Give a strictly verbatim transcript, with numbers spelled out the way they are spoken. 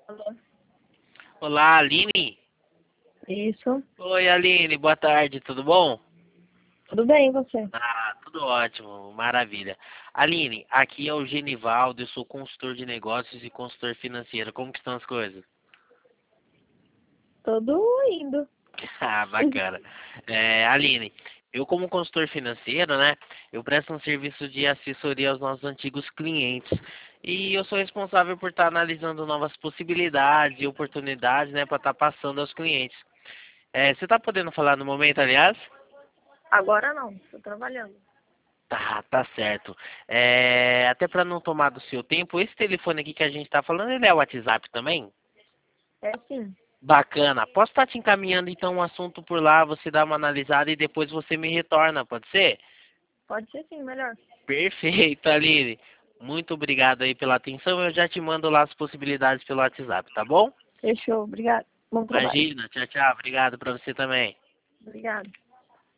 Alô? Olá, Aline. Isso. Oi, Aline, boa tarde, tudo bom? Tudo bem, e você? Ah, tudo ótimo, maravilha. Aline, aqui é o Genivaldo, eu sou consultor de negócios e consultor financeiro. Como que estão as coisas? Tudo indo. Ah, bacana. É, Aline, eu como consultor financeiro, né, eu presto um serviço de assessoria aos nossos antigos clientes. E eu sou responsável por estar analisando novas possibilidades e oportunidades, né, para estar passando aos clientes. É, você está podendo falar no momento, aliás? Agora não, estou trabalhando. Tá, tá certo. É, até para não tomar do seu tempo, esse telefone aqui que a gente está falando, ele é o WhatsApp também? É sim, Bacana. Posso estar te encaminhando então um assunto por lá, você dá uma analisada e depois você me retorna, pode ser? pode ser sim, melhor. Perfeito, Aline. Muito obrigado aí pela atenção. Eu já te mando lá as possibilidades pelo WhatsApp, tá bom? Fechou, obrigado. Bom trabalho. Imagina. Tchau, tchau. Obrigado para você também. Obrigado.